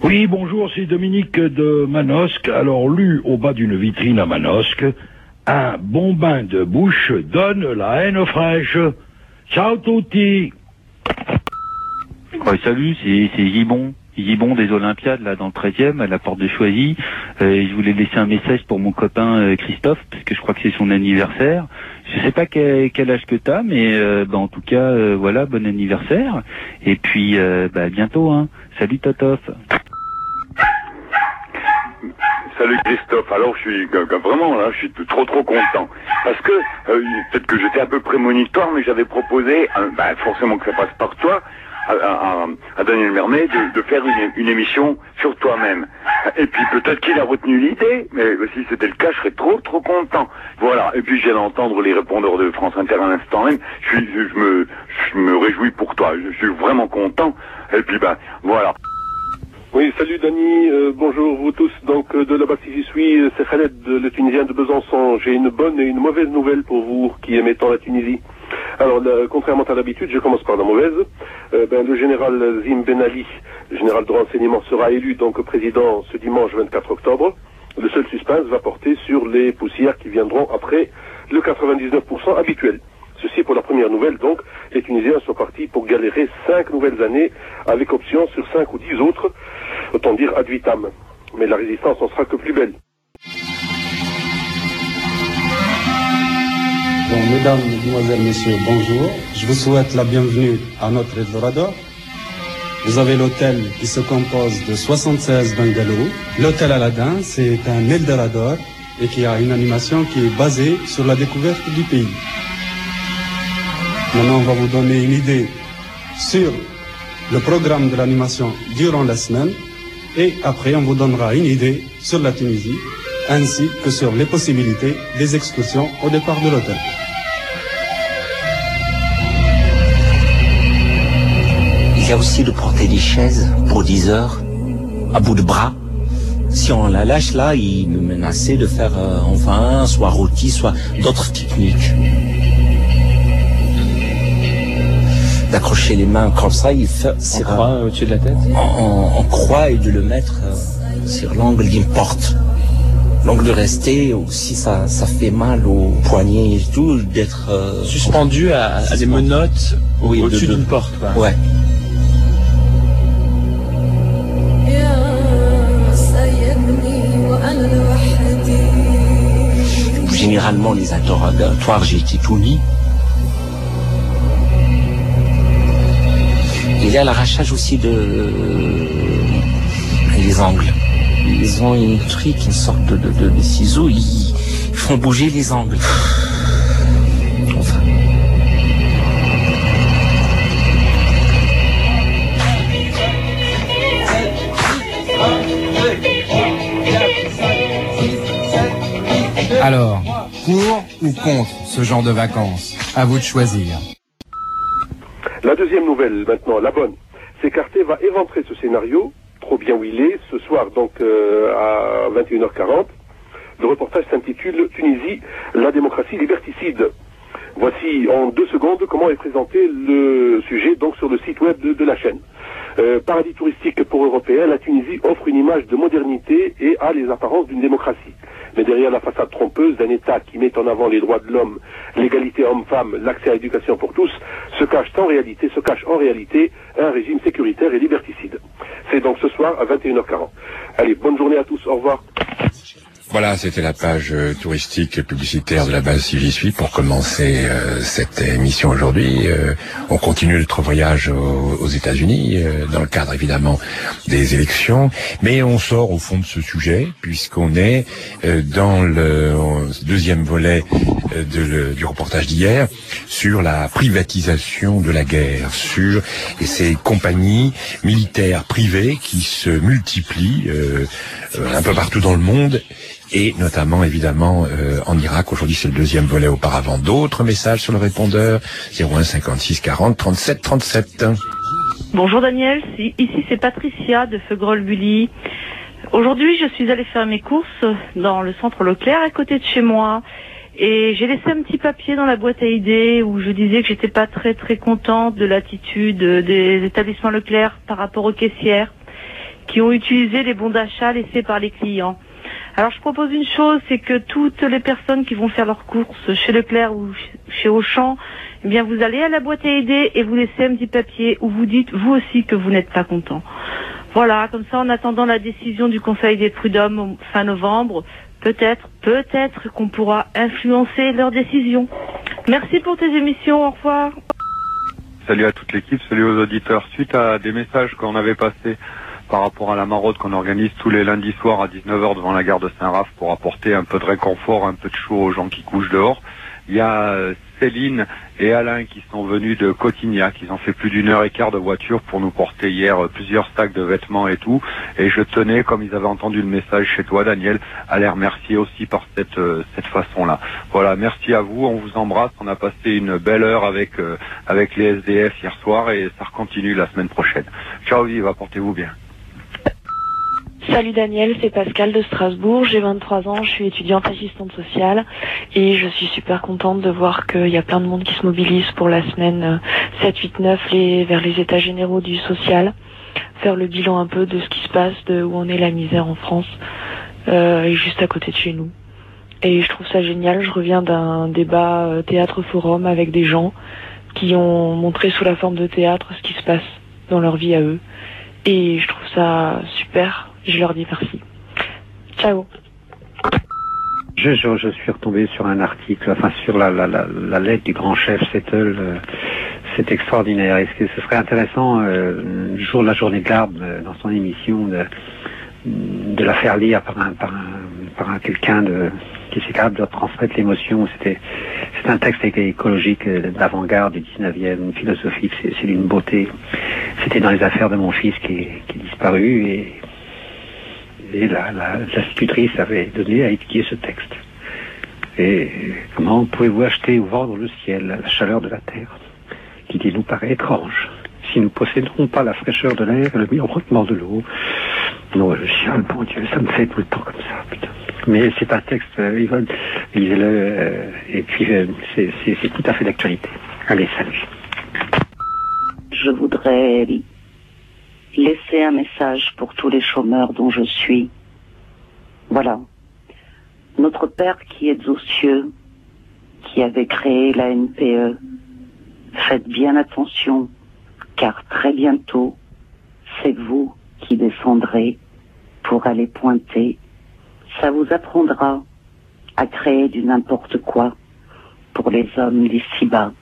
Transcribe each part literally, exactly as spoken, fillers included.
Oui, bonjour, c'est Dominique de Manosque. Alors, lu au bas d'une vitrine à Manosque, un bon bain de bouche donne la haine fraîche. Ciao tutti. Ouais, salut, c'est c'est Yibon. Yibon des Olympiades, là, dans le treizième, à la porte de Choisy. Euh, je voulais laisser un message pour mon copain euh, Christophe, parce que je crois que c'est son anniversaire. Je sais pas quel, quel âge que t'as, mais euh, bah, en tout cas, euh, voilà, bon anniversaire. Et puis, euh, bah, à bientôt, hein. Salut Totof. Salut Christophe, alors je suis vraiment là, je suis trop trop content. Parce que, euh, peut-être que j'étais un peu prémonitoire, mais j'avais proposé, euh, bah, forcément que ça passe par toi, à, à, à Daniel Mermet de, de faire une, une émission sur toi-même. Et puis peut-être qu'il a retenu l'idée, mais si c'était le cas, je serais trop trop content. Voilà, et puis je viens d'entendre les répondeurs de France Inter à l'instant même, je, suis, je, je, me, je me réjouis pour toi, je suis vraiment content. Et puis ben, voilà. Oui, salut Dani, euh, bonjour vous tous. Donc euh, de là-bas si j'y suis, euh, c'est Khaled, le Tunisien de Besançon. J'ai une bonne et une mauvaise nouvelle pour vous qui aimez tant la Tunisie. Alors, là, contrairement à l'habitude, je commence par la mauvaise. Euh, ben, le général Zim Ben Ali, le général de renseignement, sera élu donc président ce dimanche vingt-quatre octobre. Le seul suspense va porter sur les poussières qui viendront après le quatre-vingt-dix-neuf pour cent habituel. Ceci pour la première nouvelle, donc, les Tunisiens sont partis pour galérer cinq nouvelles années avec option sur cinq ou dix autres, autant dire ad vitam. Mais la résistance en sera que plus belle. Bon, mesdames, mesdemoiselles, messieurs, bonjour. Je vous souhaite la bienvenue à notre Eldorado. Vous avez l'hôtel qui se compose de soixante-seize bungalows. L'hôtel Aladdin, c'est un Eldorado et qui a une animation qui est basée sur la découverte du pays. Maintenant, on va vous donner une idée sur le programme de l'animation durant la semaine et après, on vous donnera une idée sur la Tunisie ainsi que sur les possibilités des excursions au départ de l'hôtel. Il y a aussi de porter des chaises pour dix heures à bout de bras. Si on la lâche là, il me menaçait de faire euh, enfin soit rôti, soit d'autres techniques. D'accrocher les mains comme ça, il fait en croix euh, au-dessus de la tête, en, en, en croix et de le mettre euh, sur l'angle d'une porte. L'angle de rester aussi, ça, ça fait mal aux poignets et tout, d'être euh, suspendu à, à des menottes oui, au-dessus d'une porte. Quoi. Ouais. Généralement, les interrogatoires, j'ai été tout nu. Il y a l'arrachage aussi de les angles. Ils ont une truc, une sorte de, de, de, de ciseaux, ils font bouger les angles. Enfin. Alors, pour ou contre ce genre de vacances? À vous de choisir. La deuxième nouvelle, maintenant, la bonne, c'est qu'Arte va éventrer ce scénario, trop bien où il est, ce soir, donc euh, à vingt et une heures quarante. Le reportage s'intitule « Tunisie, la démocratie liberticide ». Voici en deux secondes comment est présenté le sujet donc sur le site web de, de la chaîne. Euh, paradis touristique pour Européens, la Tunisie offre une image de modernité et a les apparences d'une démocratie. Mais derrière la façade trompeuse d'un État qui met en avant les droits de l'homme, l'égalité homme-femme, l'accès à l'éducation pour tous, se cache en réalité, se cache en réalité un régime sécuritaire et liberticide. C'est donc ce soir à vingt et une heures quarante. Allez, bonne journée à tous, au revoir. Voilà, c'était la page euh, touristique publicitaire de la base Si J'y Suis pour commencer euh, cette émission aujourd'hui. Euh, on continue notre voyage aux, aux États-Unis, euh, dans le cadre évidemment des élections, mais on sort au fond de ce sujet puisqu'on est euh, dans le deuxième volet euh, de le, du reportage d'hier sur la privatisation de la guerre, sur et ces compagnies militaires privées qui se multiplient euh, euh, un peu partout dans le monde. Et notamment, évidemment, euh, en Irak. Aujourd'hui, c'est le deuxième volet. Auparavant, d'autres messages sur le répondeur. zéro un cinquante-six quarante trente-sept trente-sept. Bonjour Daniel, si, ici c'est Patricia de Feugrol-Bully. Aujourd'hui, je suis allée faire mes courses dans le centre Leclerc à côté de chez moi. Et j'ai laissé un petit papier dans la boîte à idées où je disais que j'étais pas très très contente de l'attitude des établissements Leclerc par rapport aux caissières, qui ont utilisé les bons d'achat laissés par les clients. Alors je propose une chose, c'est que toutes les personnes qui vont faire leurs courses chez Leclerc ou chez Auchan, eh bien vous allez à la boîte à aider et vous laissez un petit papier où vous dites vous aussi que vous n'êtes pas content. Voilà, comme ça en attendant la décision du Conseil des prud'hommes fin novembre, peut-être, peut-être qu'on pourra influencer leur décision. Merci pour tes émissions, au revoir. Salut à toute l'équipe, salut aux auditeurs. Suite à des messages qu'on avait passés par rapport à la maraude qu'on organise tous les lundis soirs à dix-neuf heures devant la gare de Saint-Raph pour apporter un peu de réconfort, un peu de chaud aux gens qui couchent dehors. Il y a Céline et Alain qui sont venus de Cotignac. Ils ont fait plus d'une heure et quart de voiture pour nous porter hier plusieurs sacs de vêtements et tout. Et je tenais, comme ils avaient entendu le message chez toi, Daniel, à les remercier aussi par cette euh, cette façon-là. Voilà, merci à vous, on vous embrasse. On a passé une belle heure avec euh, avec les S D F hier soir et ça continue la semaine prochaine. Ciao, vive, portez-vous bien. Salut Daniel, c'est Pascal de Strasbourg, j'ai vingt-trois ans, je suis étudiante assistante sociale et je suis super contente de voir qu'il y a plein de monde qui se mobilise pour la semaine sept, huit, neuf les, vers les états généraux du social, faire le bilan un peu de ce qui se passe, de où en est la misère en France, euh, et juste à côté de chez nous. Et je trouve ça génial, je reviens d'un débat euh, théâtre-forum avec des gens qui ont montré sous la forme de théâtre ce qui se passe dans leur vie à eux. Et je trouve ça super. Je leur dis merci. Ciao. Je, je, je suis retombé sur un article, enfin sur la, la, la, la lettre du grand chef Settle. Euh, c'est extraordinaire. Est-ce que ce serait intéressant, euh, le jour de la journée de l'arbre, euh, dans son émission, de, de la faire lire par un, par un, par un quelqu'un de, qui est capable de transmettre l'émotion. C'était, c'est un texte écologique euh, d'avant-garde du dix-neuvième, philosophique. C'est, c'est d'une beauté. C'était dans les affaires de mon fils qui est, qui est disparu et Et la, la, l'institutrice avait donné à étudier ce texte. Et comment pouvez-vous acheter ou vendre le ciel, la chaleur de la terre, qui dit nous paraît étrange. Si nous possédons pas la fraîcheur de l'air et le miroitement de l'eau, non, le ciel, bon Dieu, ça me fait tout le temps comme ça, putain. Mais c'est un texte, euh, lisez-le, euh, et puis euh, c'est, c'est, c'est tout à fait d'actualité. Allez, salut. Je voudrais laisser un message pour tous les chômeurs dont je suis. Voilà. Notre Père qui êtes aux cieux, qui avait créé la N P E, faites bien attention, car très bientôt, c'est vous qui descendrez pour aller pointer. Ça vous apprendra à créer du n'importe quoi pour les hommes d'ici-bas.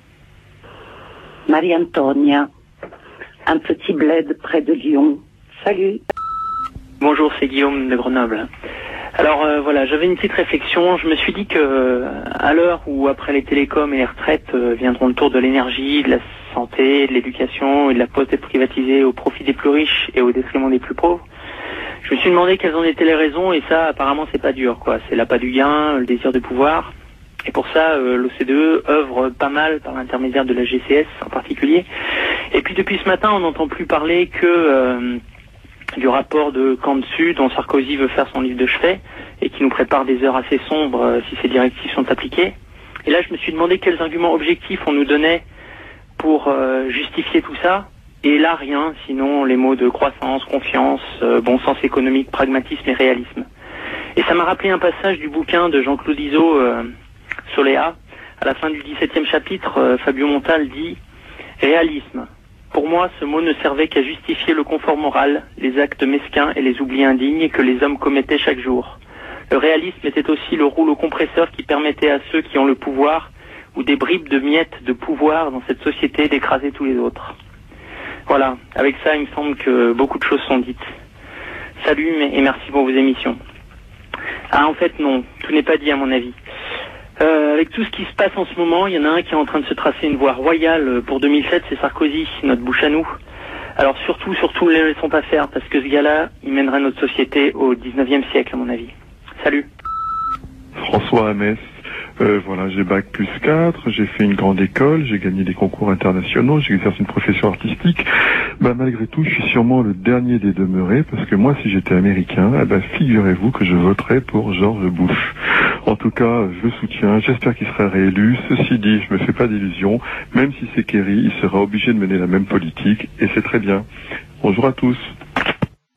Marie-Antonia, un petit bled près de Lyon. Salut. Bonjour, c'est Guillaume de Grenoble. Alors euh, voilà, j'avais une petite réflexion. Je me suis dit que à l'heure où après les télécoms et les retraites euh, viendront le tour de l'énergie, de la santé, de l'éducation et de la poste être privatisée au profit des plus riches et au détriment des plus pauvres, je me suis demandé quelles en étaient les raisons et ça apparemment c'est pas dur quoi. C'est l'appât du gain, le désir de pouvoir. Et pour ça, euh, l'O C D E œuvre pas mal par l'intermédiaire de la G C S en particulier. Et puis depuis ce matin, on n'entend plus parler que euh, du rapport de Cantu dont Sarkozy veut faire son livre de chevet et qui nous prépare des heures assez sombres euh, si ces directives sont appliquées. Et là, je me suis demandé quels arguments objectifs on nous donnait pour euh, justifier tout ça. Et là, rien, sinon les mots de croissance, confiance, euh, bon sens économique, pragmatisme et réalisme. Et ça m'a rappelé un passage du bouquin de Jean-Claude Izzo, euh, Soléa. À la fin du dix-septième chapitre, euh, Fabio Montal dit « Réalisme. Pour moi, ce mot ne servait qu'à justifier le confort moral, les actes mesquins et les oublis indignes que les hommes commettaient chaque jour. Le réalisme était aussi le rouleau compresseur qui permettait à ceux qui ont le pouvoir ou des bribes de miettes de pouvoir dans cette société d'écraser tous les autres. » Voilà, avec ça, il me semble que beaucoup de choses sont dites. Salut et merci pour vos émissions. Ah, en fait, non, tout n'est pas dit à mon avis. Euh, avec tout ce qui se passe en ce moment, il y en a un qui est en train de se tracer une voie royale pour deux mille sept, c'est Sarkozy, notre bouche à nous. Alors surtout, surtout, ne les laissons pas faire, parce que ce gars-là, il mènerait notre société au dix-neuvième siècle, à mon avis. Salut. François Hamès. Euh, voilà, j'ai bac plus quatre, j'ai fait une grande école, j'ai gagné des concours internationaux, j'exerce une profession artistique. Bah, malgré tout, je suis sûrement le dernier des demeurés, parce que moi, si j'étais américain, eh ben, figurez-vous que je voterais pour George Bush. En tout cas, je le soutiens, j'espère qu'il sera réélu. Ceci dit, je me fais pas d'illusions, même si c'est Kerry, il sera obligé de mener la même politique, et c'est très bien. Bonjour à tous.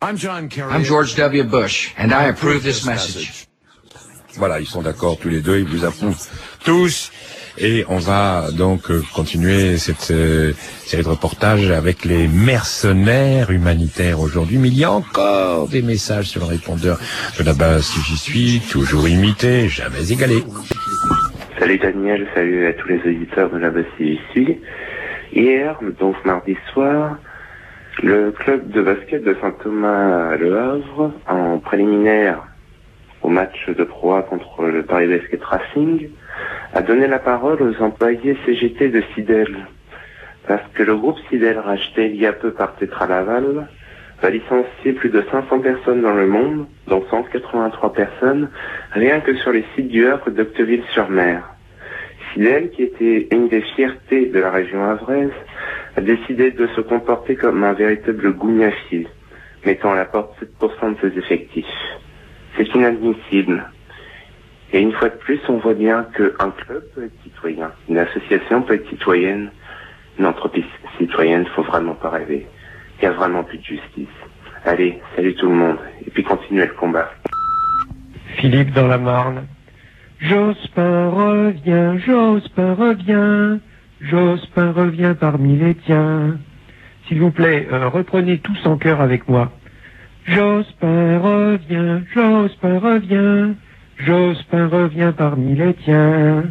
I'm George W. Bush, and I approve this message. Voilà, ils sont d'accord tous les deux, ils vous approuvent tous. Et on va donc continuer cette euh, série de reportages avec les mercenaires humanitaires aujourd'hui. Mais il y a encore des messages sur le répondeur de la base Si J'y Suis, toujours imité, jamais égalé. Salut Daniel, salut à tous les auditeurs de la base Si J'y Suis. Hier, donc mardi soir, le club de basket de Saint-Thomas Le Havre, en préliminaire au match de Pro A contre le Paris Basket Racing, a donné la parole aux employés C G T de Sidel. Parce que le groupe Sidel, racheté il y a peu par Tetra Laval, va licencier plus de cinq cents personnes dans le monde, dont cent quatre-vingt-trois personnes, rien que sur les sites du Havre d'Octeville-sur-Mer. Sidel, qui était une des fiertés de la région havraise, a décidé de se comporter comme un véritable gougnafier, mettant à la porte sept pour cent de ses effectifs. C'est inadmissible. Et une fois de plus, on voit bien qu'un club peut être citoyen, une association peut être citoyenne, une entreprise citoyenne, faut vraiment pas rêver. Il y a vraiment plus de justice. Allez, salut tout le monde, et puis continuez le combat. Philippe dans la Marne. Jospin revient, Jospin revient, Jospin revient parmi les tiens. S'il vous plaît, euh, reprenez tous en chœur avec moi. Jospin revient, Jospin revient, Jospin revient parmi les tiens.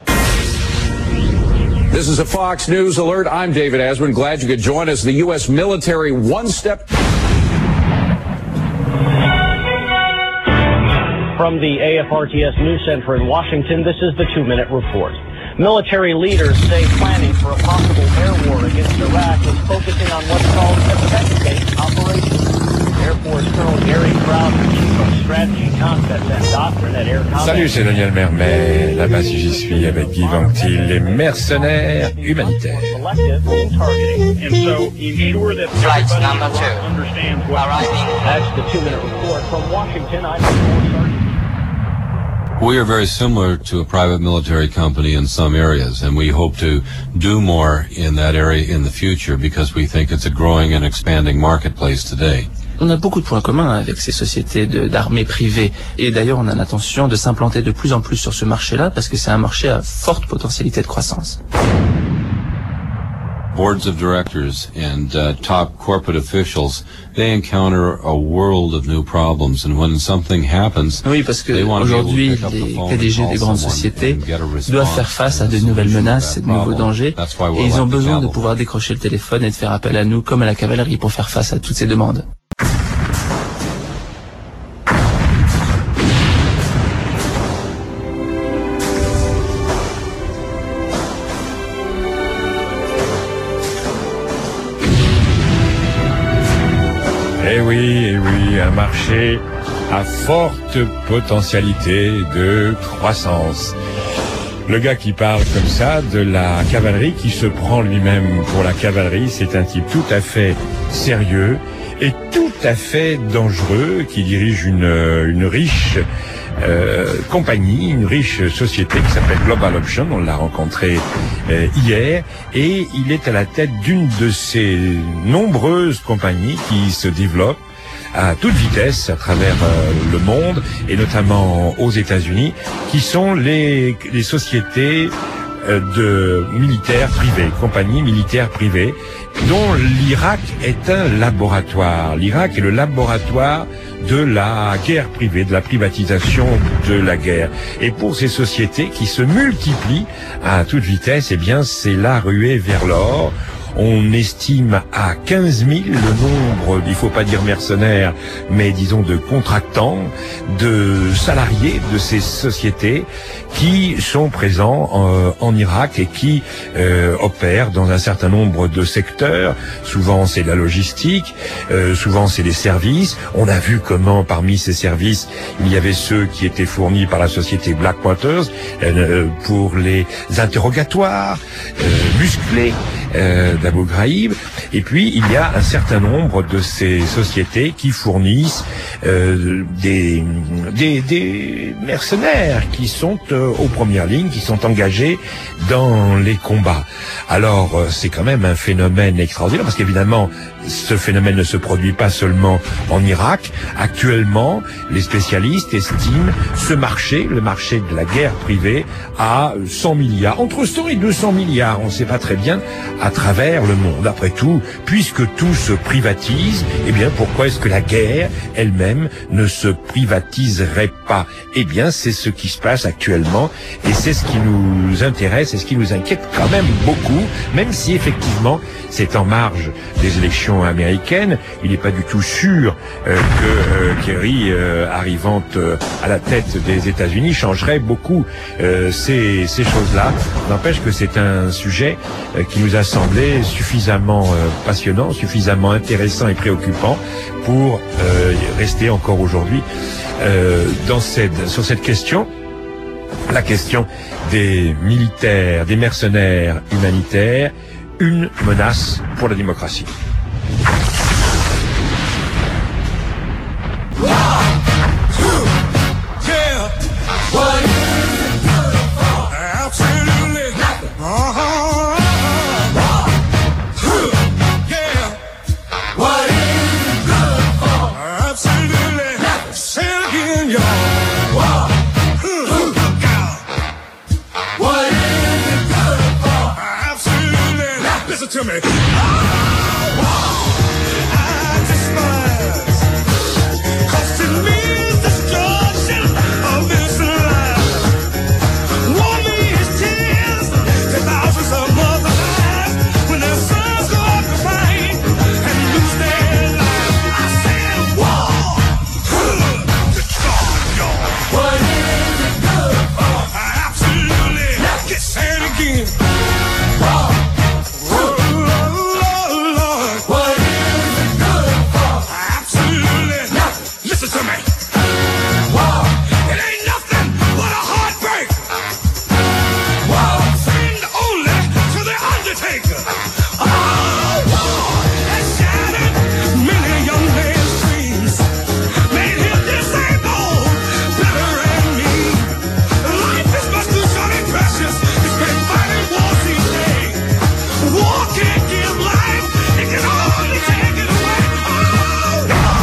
This is a Fox News alert. I'm David Asman. Glad you could join us. The U S military one step. From the A F R T S News Center in Washington, this is the two-minute report. Military leaders say planning for a possible air war against Iraq is focusing on what's called effect-based operations. Air Force Colonel Gary Crowder, Chief of Strategy, Concepts and Doctrine at Air Combat. Salut, c'est Daniel Mermet. Là-bas, si j'y suis, avec Guy Vanctil, les mercenaires humanitaires. And so ensure that Flight number two. Understands what arriving. That's the two-minute report from Washington. I'm Sergeant. We are very similar to a private military company in some areas, and we hope to do more in that area in the future because we think it's a growing and expanding marketplace today. On a beaucoup de points communs avec ces sociétés d'armées privées. Et d'ailleurs, on a l'intention de s'implanter de plus en plus sur ce marché-là parce que c'est un marché à forte potentialité de croissance. Boards of directors and uh, top corporate officials, they encounter a world of new problems, and when something happens, oui, parce que aujourd'hui, les P D G des grandes sociétés doivent faire face à de nouvelles menaces et de nouveaux dangers, et ils ont besoin de pouvoir décrocher le téléphone et de faire appel à nous, comme à la cavalerie, pour faire face à toutes ces demandes. Eh oui, eh oui, un marché à forte potentialité de croissance. Le gars qui parle comme ça de la cavalerie, qui se prend lui-même pour la cavalerie, c'est un type tout à fait sérieux et tout à fait dangereux, qui dirige une, une riche euh, compagnie, une riche société qui s'appelle Global Option. On l'a rencontré euh, hier, et il est à la tête d'une de ces nombreuses compagnies qui se développent à toute vitesse à travers euh, le monde, et notamment aux États-Unis, qui sont les, les sociétés euh, de militaires privés, compagnies militaires privées, dont l'Irak est un laboratoire. L'Irak est le laboratoire de la guerre privée, de la privatisation de la guerre. Et pour ces sociétés qui se multiplient à toute vitesse, eh bien, c'est la ruée vers l'or. On estime à quinze mille le nombre, il faut pas dire mercenaires, mais disons de contractants, de salariés de ces sociétés qui sont présents en, en Irak et qui euh, opèrent dans un certain nombre de secteurs. Souvent c'est la logistique, euh, souvent c'est des services. On a vu comment parmi ces services, il y avait ceux qui étaient fournis par la société Blackwater euh, pour les interrogatoires euh, musclés euh, d'Abu Ghraib. Et puis il y a un certain nombre de ces sociétés qui fournissent euh, des, des, des mercenaires qui sont euh, aux premières lignes, qui sont engagés dans les combats. Alors euh, c'est quand même un phénomène extraordinaire, parce qu'évidemment ce phénomène ne se produit pas seulement en Irak. Actuellement, les spécialistes estiment ce marché, le marché de la guerre privée, à cent milliards, entre cent et deux cents milliards, on ne sait pas très bien, à travers le monde. Après tout, puisque tout se privatise, eh bien, pourquoi est-ce que la guerre elle-même ne se privatiserait pas? Eh bien, c'est ce qui se passe actuellement, et c'est ce qui nous intéresse, et ce qui nous inquiète quand même beaucoup, même si effectivement, c'est en marge des élections américaines. Il n'est pas du tout sûr euh, que euh, Kerry, euh, arrivant euh, à la tête des États-Unis, changerait beaucoup euh, ces, ces choses-là. N'empêche que c'est un sujet euh, qui nous a semblé suffisamment euh, passionnant, suffisamment intéressant et préoccupant pour euh, rester encore aujourd'hui euh, dans cette, sur cette question. La question des militaires, des mercenaires humanitaires, une menace pour la démocratie. To me. Oh, I despise, 'cause it means destruction of this life. War means tears to thousands of mothers' lives when their sons go out to fight and lose their lives. I said war, destroy y'all. What is it good for? Absolutely, get sad again. War. To me. Wow. It ain't nothing but a heartbreak. Wow. Friend only to the undertaker. Oh, war has shattered many young men's dreams, made him disabled, bitter and mean. Life is much too short and precious to spend fighting wars each day. War can't give life, it can only take it away. Oh, war.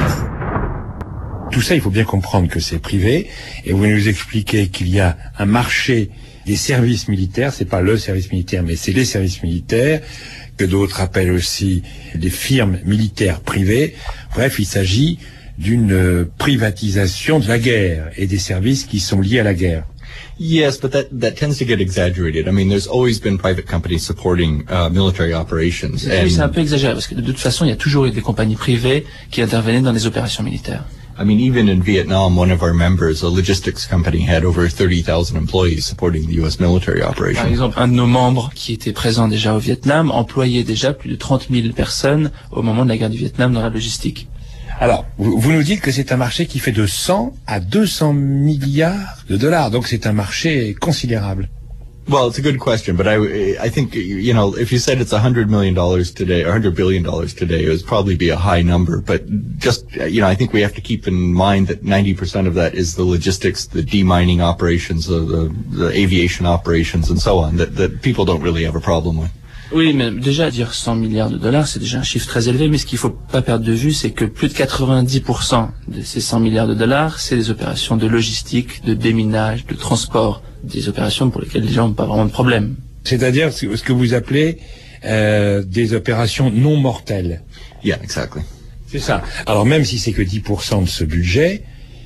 Tout ça, il faut bien comprendre que c'est privé, et vous nous expliquez qu'il y a un marché des services militaires, c'est pas le service militaire, mais c'est les services militaires, que d'autres appellent aussi des firmes militaires privées. Bref, il s'agit d'une privatisation de la guerre et des services qui sont liés à la guerre. Yes, but that, that tends to get exaggerated. I mean, there's always been private companies supporting uh, military operations. Oui, c'est un peu exagéré, parce que de toute façon, il y a toujours eu des compagnies privées qui intervenaient dans les opérations militaires. I mean, even in Vietnam, one of our members, a logistics company, had over thirty thousand employees supporting the U S military operations. Par exemple, un de nos membres qui était présent déjà au Vietnam employait déjà plus de trente mille personnes au moment de la guerre du Vietnam dans la logistique. Alors, vous, vous nous dites que c'est un marché qui fait de cent à deux cents milliards de dollars, donc c'est un marché considérable. Well, it's a good question, but I, I think, you know, if you said it's one hundred million dollars today, or one hundred billion dollars today, it would probably be a high number. But just, you know, I think we have to keep in mind that ninety percent of that is the logistics, the demining operations, the, the, the aviation operations, and so on, that, that people don't really have a problem with. Oui, mais déjà dire cent milliards de dollars, c'est déjà un chiffre très élevé, mais ce qu'il faut pas perdre de vue, c'est que plus de quatre-vingt-dix pour cent de ces cent milliards de dollars, c'est des opérations de logistique, de déminage, de transport, des opérations pour lesquelles les gens n'ont pas vraiment de problème. C'est-à-dire ce que vous appelez euh, des opérations non mortelles. Yeah, exactly. C'est ça. Alors même si c'est que dix pour cent de ce budget,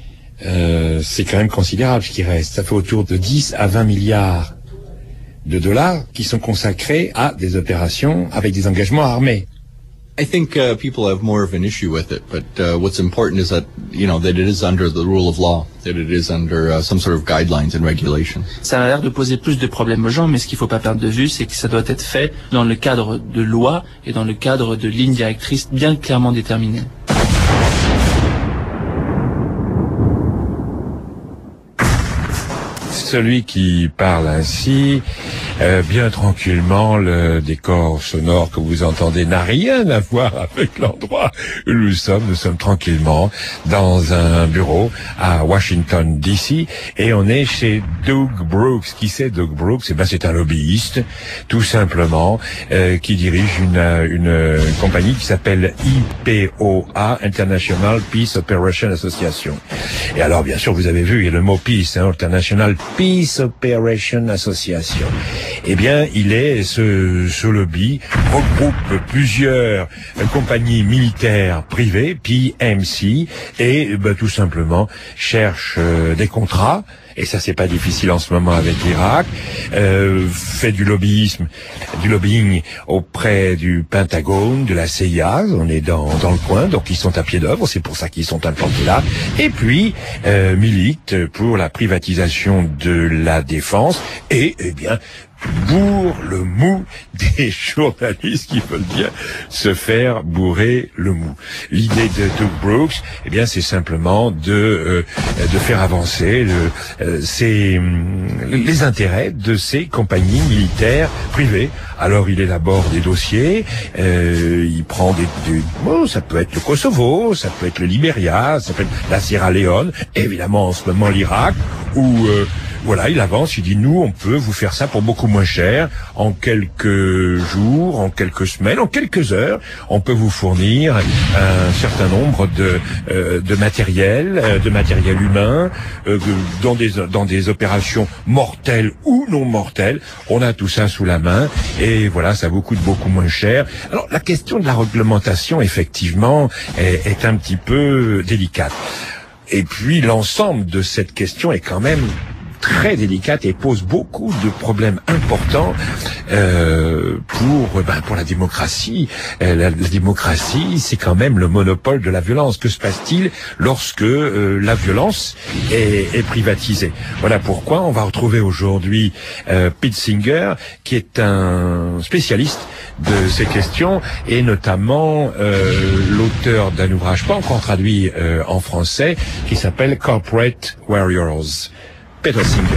euh, c'est quand même considérable ce qui reste. Ça fait autour de dix à vingt milliards de dollars qui sont consacrés à des opérations avec des engagements armés. I think uh, people have more of an issue with it, but uh, what's important is that, you know, that it is under the rule of law, that it is under uh, some sort of guidelines and regulations. Ça a l'air de poser plus de problèmes aux gens, mais ce qu'il faut pas perdre de vue, c'est que ça doit être fait dans le cadre de lois et dans le cadre de lignes directrices bien clairement déterminées. Celui qui parle ainsi euh, bien tranquillement. Le décor sonore que vous entendez n'a rien à voir avec l'endroit où nous sommes. Nous sommes tranquillement dans un bureau à Washington D C et on est chez Doug Brooks. Qui c'est Doug Brooks? Eh ben, c'est un lobbyiste, tout simplement, euh, qui dirige une, une, une compagnie qui s'appelle I P O A, International Peace Operation Association. Et alors, bien sûr, vous avez vu, il y a le mot peace, hein, International Peace Operation Association. Eh bien, il est, ce, ce lobby regroupe plusieurs euh, compagnies militaires privées, P M C, et ben, tout simplement cherche euh, des contrats. Et ça, c'est pas difficile en ce moment avec l'Irak. Euh, fait du lobbyisme, du lobbying auprès du Pentagone, de la C I A. On est dans, dans le coin, donc ils sont à pied d'œuvre. C'est pour ça qu'ils sont implantés là. Et puis, euh, milite pour la privatisation de la défense. Et, eh bien, bourre le mou des journalistes qui veulent bien se faire bourrer le mou. L'idée de Doug Brooks, eh bien, c'est simplement de euh, de faire avancer le, euh, ces, les intérêts de ces compagnies militaires privées. Alors, il élabore des dossiers, euh, il prend des, des oh, ça peut être le Kosovo, ça peut être le Libéria, ça peut être la Sierra Leone, évidemment en ce moment l'Irak, où euh, voilà, il avance, il dit nous, on peut vous faire ça pour beaucoup moins cher, en quelques jours, en quelques semaines, en quelques heures, on peut vous fournir un certain nombre de euh, de matériel, euh, de matériel humain, euh, dans des dans des opérations mortelles ou non mortelles. On a tout ça sous la main et voilà, ça vous coûte beaucoup moins cher. Alors la question de la réglementation, effectivement, est, est un petit peu délicate. Et puis l'ensemble de cette question est quand même très délicate et pose beaucoup de problèmes importants euh, pour ben, pour la démocratie. Euh, la, la démocratie, c'est quand même le monopole de la violence. Que se passe-t-il lorsque euh, la violence est, est privatisée? Voilà pourquoi on va retrouver aujourd'hui euh, Pete Singer, qui est un spécialiste de ces questions et notamment euh, l'auteur d'un ouvrage pas encore traduit euh, en français qui s'appelle Corporate Warriors. Peter Singer.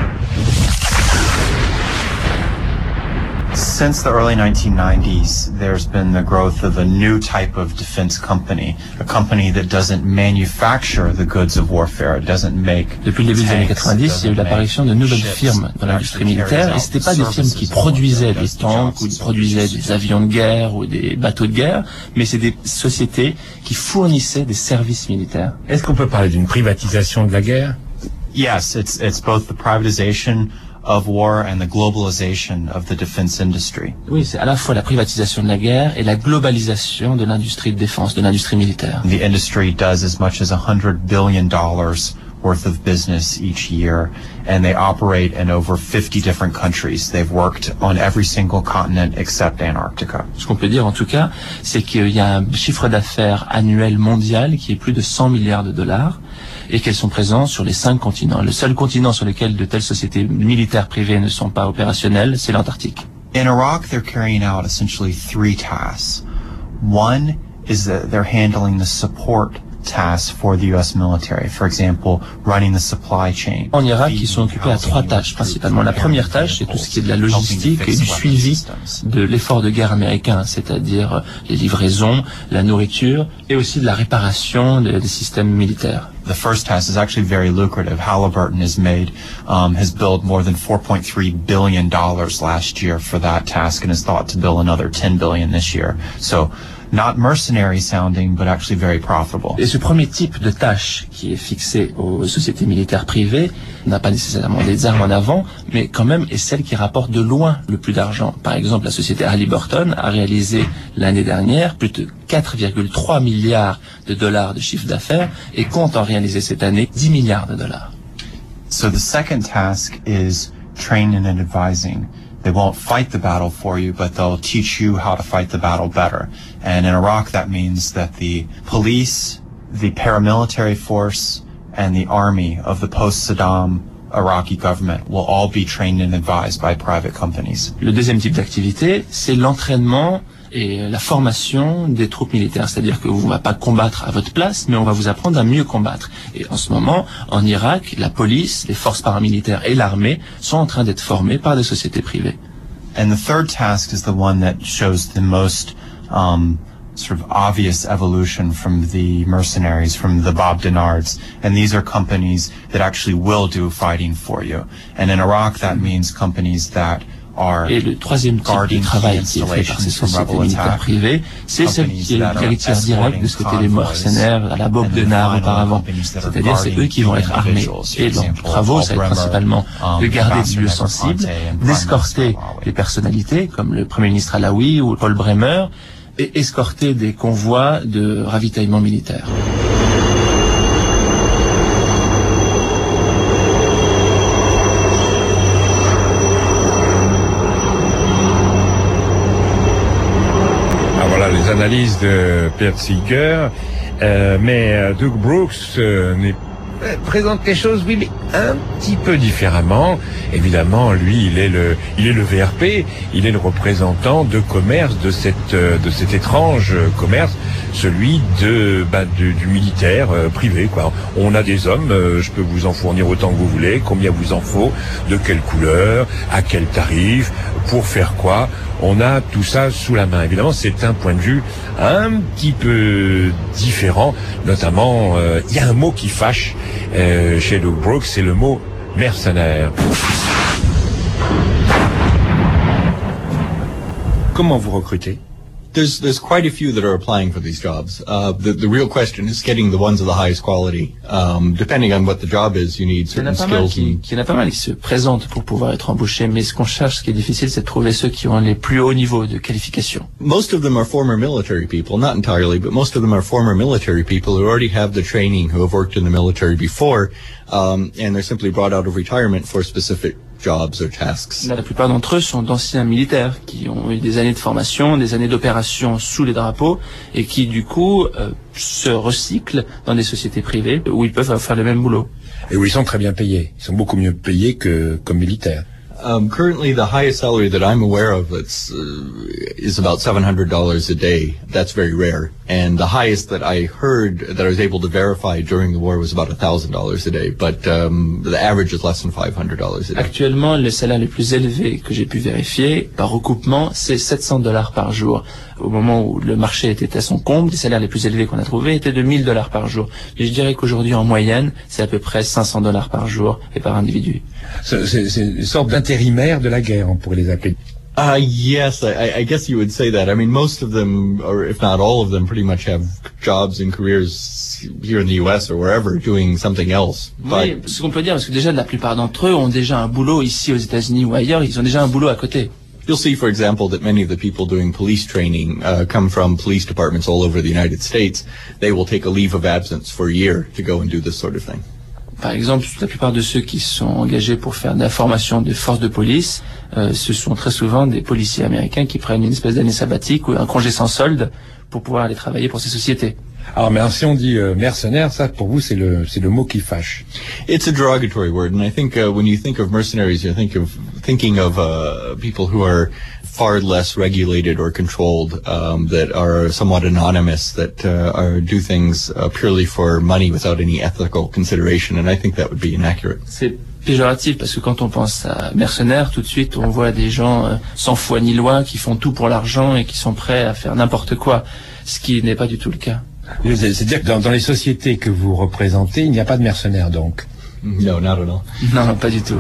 Since the early nineteen nineties, there's been the growth of a new type of defense company, a company that doesn't manufacture the goods of warfare, it doesn't make. Depuis le début des années quatre-vingt-dix, il y a eu l'apparition de nouvelles firmes dans l'industrie militaire, et c'était pas des firmes qui produisaient des tanks ou qui produisaient des avions de guerre ou des bateaux de guerre, mais c'est des sociétés qui fournissaient des services militaires. Est-ce qu'on peut parler d'une privatisation de la guerre? Yes, it's it's both the privatization of war and the globalization of the defense industry. Oui, c'est à la fois la privatisation de la guerre et la globalisation de l'industrie de défense, de l'industrie militaire. The industry does as much as one hundred billion dollars worth of business each year, and they operate in over fifty different countries. They've worked on every single continent except Antarctica. Ce qu'on peut dire en tout cas, c'est qu'il y a un chiffre d'affaires annuel mondial qui est plus de cent milliards de dollars et qu'elles sont présentes sur les cinq continents. Le seul continent sur lequel de telles sociétés militaires privées ne sont pas opérationnelles, c'est l'Antarctique. In Iraq, they're carrying out essentially three tasks. One is that they're handling the support tasks for the U S military. For example, running the supply chain. En Irak, ils sont occupés à trois tâches principalement. La première tâche, c'est tout ce qui est de la logistique et du suivi de l'effort de guerre américain, c'est-à-dire les livraisons, la nourriture et aussi de la réparation des, des systèmes militaires. The first task is actually very lucrative. Halliburton has made, um, has billed more than four point three billion dollars last year for that task and is thought to bill another ten billion dollars this year. So, not mercenary sounding, but actually very profitable. Et ce premier type de tâche qui est fixé aux sociétés militaires privées n'a pas nécessairement des armes en avant, mais quand même est celle qui rapporte de loin le plus d'argent. Par exemple, la société Halliburton a réalisé l'année dernière plus de quatre virgule trois milliards de dollars de chiffre d'affaires et compte en réaliser cette année dix milliards de dollars. So the second task is training and advising. They won't fight the battle for you, but they'll teach you how to fight the battle better. And in Iraq, that means that the police, the paramilitary force, and the army of the post-Saddam Iraqi government will all be trained and advised by private companies. Le deuxième type d'activité, c'est l'entraînement et la formation des troupes militaires. C'est-à-dire que vous ne va pas combattre à votre place, mais on va vous apprendre à mieux combattre. Et en ce moment, en Irak, la police, les forces paramilitaires et l'armée sont en train d'être formées par des sociétés privées. And the third task is the one that shows the most um, sort of obvious evolution from the mercenaries, from the Bob Denards. And these are companies that actually will do fighting for you. And in Iraq, that means companies that are Et le troisième type de travail qui est fait par ces sociétés militaires privées, c'est celle qui est l'héritière directe de ce qu'étaient les mercenaires à la Bob Denard auparavant. C'est-à-dire, c'est eux qui vont être armés. Et leurs travaux, ça va être principalement de garder des lieux sensibles, d'escorter les personnalités, comme le Premier ministre Alaoui ou Paul Bremer, et escorter des convois de ravitaillement militaire. Les analyses de Pierre Seeger, euh, mais euh, Doug Brooks euh, n'est, euh, présente les choses, oui, mais un petit peu différemment. Évidemment, lui, il est le, il est le V R P, il est le représentant de commerce de cette, euh, de cet étrange commerce, celui de, bah, de du militaire euh, privé, quoi. On a des hommes, euh, je peux vous en fournir autant que vous voulez, combien vous en faut, de quelle couleur, à quel tarif, pour faire quoi. On a tout ça sous la main. Évidemment, c'est un point de vue un petit peu différent. Notamment, euh, il y a un mot qui fâche euh, chez Doug Brooks, c'est le mot mercenaire. Comment vous recrutez? There's there's quite a few that are applying for these jobs. Uh, the the real question is getting the ones of the highest quality. Um, depending on what the job is, you need certain skills. Il y en a pas mal qui se présentent pour pouvoir être embauchés, mais ce qu'on cherche, ce qui est difficile, c'est de trouver ceux qui ont les plus hauts niveaux de qualification. Most of them are former military people, not entirely, but most of them are former military people who already have the training, who have worked in the military before, um, and they're simply brought out of retirement for specific jobs or tasks. La plupart d'entre eux sont d'anciens militaires qui ont eu des années de formation, des années d'opération sous les drapeaux et qui du coup euh, se recyclent dans des sociétés privées où ils peuvent faire le même boulot. Et où ils sont très bien payés. Ils sont beaucoup mieux payés que comme militaires. Um, currently, the highest salary that I'm aware of it's, uh, is about seven hundred dollars a day. That's very rare. And the highest that I heard that I was able to verify during the war was about one thousand dollars a day. But um, the average is less than five hundred dollars a day. Actuellement, le salaire le plus élevé que j'ai pu vérifier par recoupement, c'est sept cents dollars par jour. Au moment où le marché était à son comble, les salaires les plus élevés qu'on a trouvés étaient de mille dollars par jour. Mais je dirais qu'aujourd'hui, en moyenne, c'est à peu près cinq cents dollars par jour et par individu. C'est, c'est, c'est une sorte d'intérimaire de la guerre, on pourrait les appeler. Uh, yes, I, I guess you would say that. I mean, most of them, or if not all of them, pretty much have jobs and careers here in the U S or wherever doing something else. Oui, ce qu'on peut dire, parce que déjà la plupart d'entre eux ont déjà un boulot ici aux États-Unis ou ailleurs, ils ont déjà un boulot à côté. You'll see, for example, that many of the people doing police training uh, come from police departments all over the United States. They will take a leave of absence for a year to go and do this sort of thing. Par exemple, la plupart de ceux qui sont engagés pour faire de la formation de forces de police, euh, ce sont très souvent des policiers américains qui prennent une espèce d'année sabbatique ou un congé sans solde pour pouvoir aller travailler pour ces sociétés. Alors, mais si on dit euh, mercenaire, ça pour vous c'est le c'est le mot qui fâche. It's a derogatory word, and I think uh, when you think of mercenaries, you think of thinking of uh, people who are far less regulated or controlled, um, that are somewhat anonymous, that uh, are do things uh, purely for money without any ethical consideration, and I think that would be inaccurate. C'est péjoratif parce que quand on pense à mercenaires, tout de suite on voit des gens euh, sans foi ni loi qui font tout pour l'argent et qui sont prêts à faire n'importe quoi, ce qui n'est pas du tout le cas. C'est-à-dire que dans, dans les sociétés que vous représentez, il n'y a pas de mercenaires, donc. No, not at all. Non, pas du tout.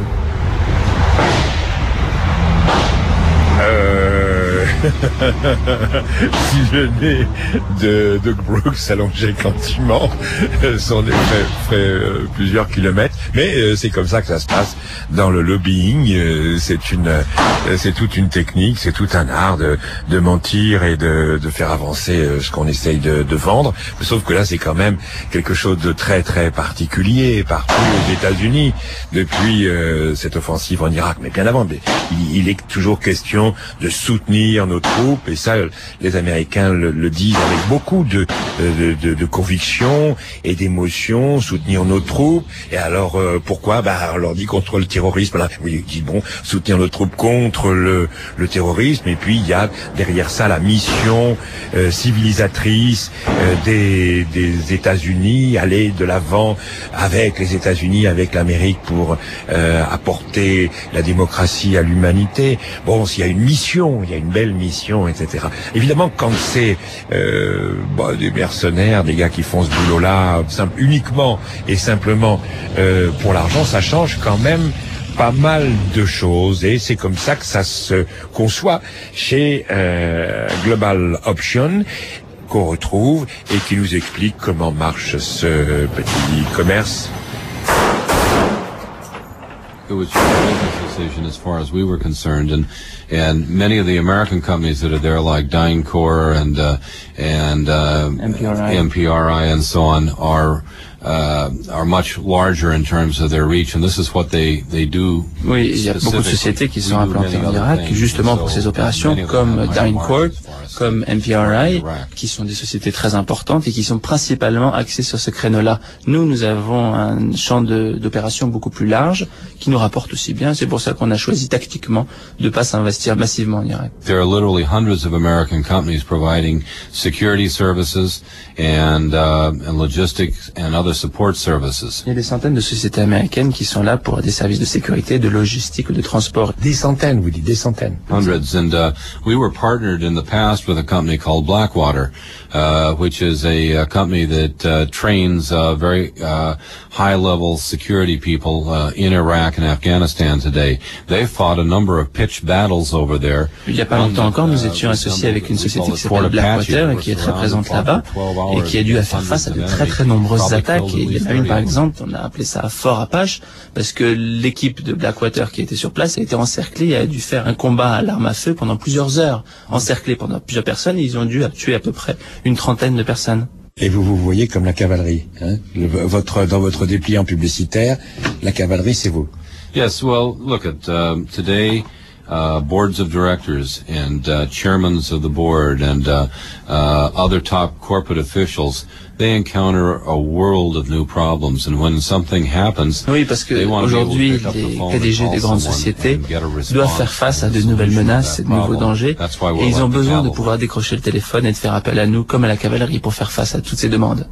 Euh... si le nez de Doug Brooks s'allongeait gentiment, son nez ferait, ferait euh, plusieurs kilomètres. Mais euh, c'est comme ça que ça se passe dans le lobbying. Euh, c'est une, euh, c'est toute une technique, c'est tout un art de, de mentir et de, de faire avancer euh, ce qu'on essaye de, de vendre. Sauf que là, c'est quand même quelque chose de très très particulier partout aux États-Unis depuis euh, cette offensive en Irak. Mais bien avant, mais il, il est toujours question de soutenir nos nos troupes, et ça, les Américains le, le disent avec beaucoup de, de, de, de conviction et d'émotion, soutenir nos troupes. Et alors, euh, pourquoi? Bah, on leur dit contre le terrorisme. Là, oui, ils disent bon, soutenir nos troupes contre le, le terrorisme. Et puis il y a derrière ça la mission euh, civilisatrice euh, des, des États-Unis, aller de l'avant avec les États-Unis, avec l'Amérique pour euh, apporter la démocratie à l'humanité. Bon, s'il y a une mission, il y a une belle mission, et cetera. Évidemment, quand c'est euh, bah, des mercenaires, des gars qui font ce boulot-là simple, uniquement et simplement euh, pour l'argent, ça change quand même pas mal de choses, et c'est comme ça que ça se conçoit chez euh, Global Option, qu'on retrouve et qui nous explique comment marche ce petit commerce. It was your business decision as far as we were concerned, and and many of the American companies that are there, like DynCorp and uh, and uh, M P R I. M P R I and so on, are uh, are much larger in terms of their reach, and this is what they they do. Oui, il y a beaucoup de sociétés qui sont implantées en Irak justement pour ces opérations, comme DynCorp, comme M P R I, qui sont des sociétés très importantes et qui sont principalement axées sur ce créneau-là. Nous, nous avons un champ d'opérations beaucoup plus large qui nous rapporte aussi bien. C'est pour ça qu'on a choisi tactiquement de ne pas s'investir massivement en Irak. There are literally hundreds of American companies providing security services and uh, and logistics and other support services. Il y a des centaines de sociétés américaines qui sont là pour des services de sécurité, de logistique ou de transport. Des centaines, vous dites des centaines. Hundreds, and uh, we were partnered in the past with a company called Blackwater, uh, which is a, a company that uh, trains uh, very uh, high-level security people uh, in Iraq and Afghanistan today. They've fought a number of pitched battles over there. Il y a pas longtemps encore, nous étions associés avec une société qui s'appelle Blackwater et qui est très présente là-bas et qui a dû faire face à de très très nombreuses attaques. Et il y en a une par exemple, on a appelé ça Fort Apache, parce que l'équipe de Blackwater qui était sur place a été encerclée et a dû faire un combat à l'arme à feu pendant plusieurs heures, encerclés pendant plusieurs personnes, et ils ont dû tuer à peu près une trentaine de personnes. Et vous vous voyez comme la cavalerie, hein? Le, votre, dans votre dépliant publicitaire, la cavalerie, c'est vous. Yes, well, look at uh, today. Uh, boards of directors and uh, chairmen of the board and uh, uh, other top corporate officials, they encounter a world of new problems, and when something happens, oui, parce que aujourd'hui les P D G des grandes sociétés doivent faire face à de nouvelles menaces et de nouveaux dangers, et ils ont besoin de pouvoir décrocher le téléphone et de faire appel à nous comme à la cavalerie pour faire face à toutes ces demandes.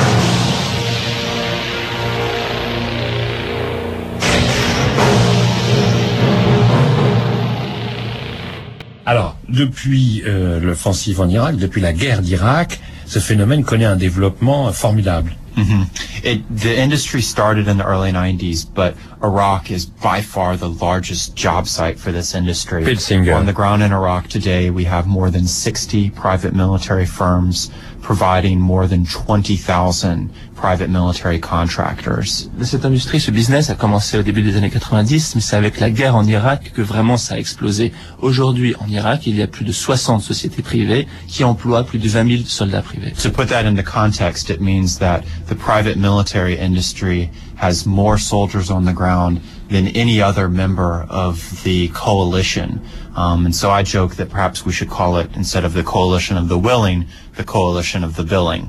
Alors, depuis euh, l'offensive en Irak, depuis la guerre d'Irak, ce phénomène connaît un développement formidable. Mm-hmm. It, the industry started in the early nineties, but Iraq is by far the largest job site for this industry. Pitzinger. On the ground in Iraq today, we have more than sixty private military firms providing more than twenty thousand private military contractors. Cette industrie, ce business a commencé au début des années quatre-vingt-dix, mais c'est avec la guerre en Irak que vraiment ça a explosé. Aujourd'hui, en Irak, il y a plus de soixante sociétés privées qui emploient plus de vingt mille soldats privés. To put that into context, it means that the private military industry has more soldiers on the ground than any other member of the coalition. Um, and so I joke that perhaps we should call it, instead of the coalition of the willing, the coalition of the billing.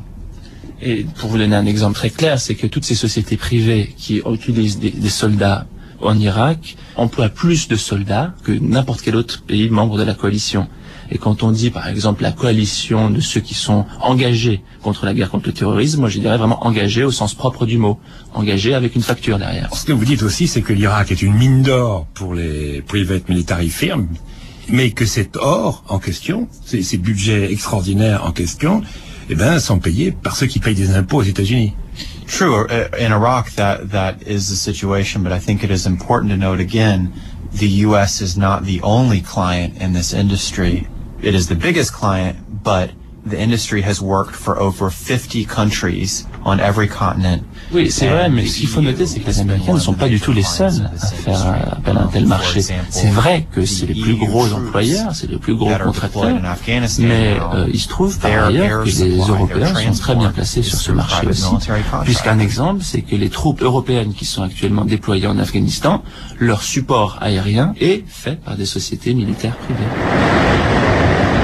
Et pour vous donner un exemple très clair, c'est que toutes ces sociétés privées qui utilisent des, des soldats en Irak emploient plus de soldats que n'importe quel autre pays membre de la coalition. Et quand on dit, par exemple, la coalition de ceux qui sont engagés contre la guerre contre le terrorisme, moi je dirais vraiment engagés au sens propre du mot, engagés avec une facture derrière. Ce que vous dites aussi, c'est que l'Irak est une mine d'or pour les private military firms, mais que cet or en question, ces, ces budgets extraordinaires en question, eh ben, sont payés par ceux qui payent des impôts aux États-Unis. True, in Iraq that that is the situation, but I think it is important to note again, the U S is not the only client in this industry. It is the biggest client, but the industry has worked for over fifty countries on every continent. Oui, c'est vrai, mais ce qu'il faut noter, c'est que les Américains ne sont pas du tout les seuls à faire appel à un tel marché. C'est vrai que c'est les plus gros employeurs, c'est les plus gros contracteurs, mais euh, il se trouve par ailleurs que les Européens sont très bien placés sur ce marché aussi, puisqu'un exemple, c'est que les troupes européennes qui sont actuellement déployées en Afghanistan, leur support aérien est fait par des sociétés militaires privées.